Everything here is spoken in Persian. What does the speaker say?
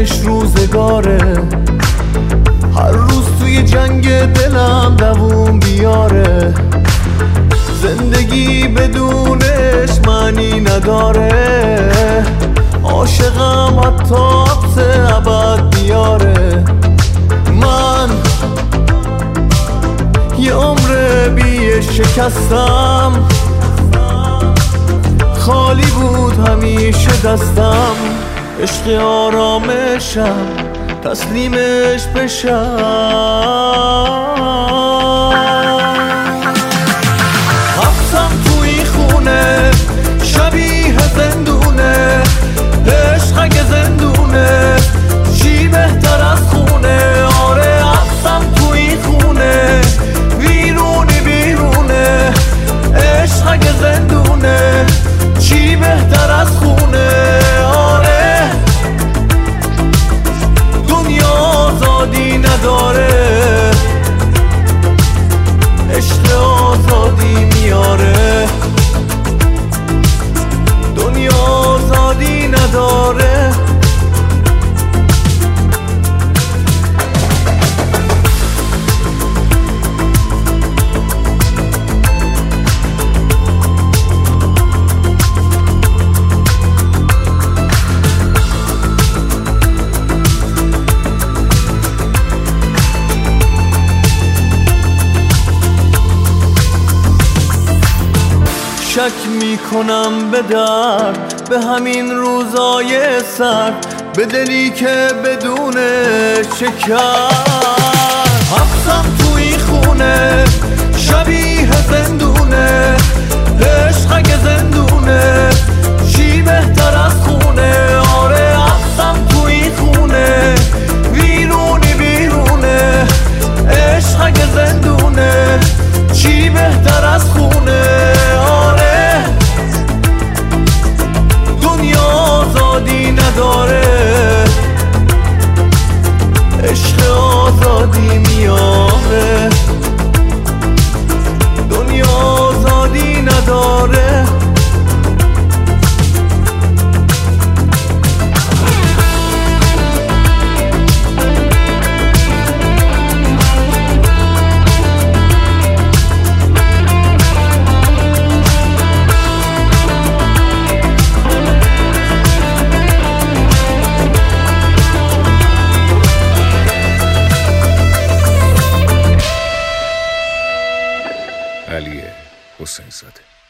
اسمش روزگاره. هر روز توی جنگ دلم دووم بیاره. زندگی بدونش معنی نداره. عاشقم حتی حبس ابد بیاره. من یه عمر بی شکستم، خالی بود همیشه دستم. عشق آرامشم تسلیمش بشم. حبسم توی خونه شبیه زندونه. عشق اگه زندونه چی بهتر از خونه. آره حبسم توی خونه بیرونه بیرونه. عشق اگه زندونه چی بهتر از خونه. آره دنیا آزادی نداره. عشق آزادی میاره. دنیا آزادی نداره. شک میکنم به درد، به همین روزای سرد، به دلی که بدون شکر. حبسم توی خونه شبیه زندونه. عشق اگه زندونه چی بهتر از خونه. آره حبسم توی خونه بیرونی بیرونه. عشق اگه زندونه چی بهتر از خونه. نداره. عشق آزادی میاره. دنیا آزادی نداره. علی حسین زاده.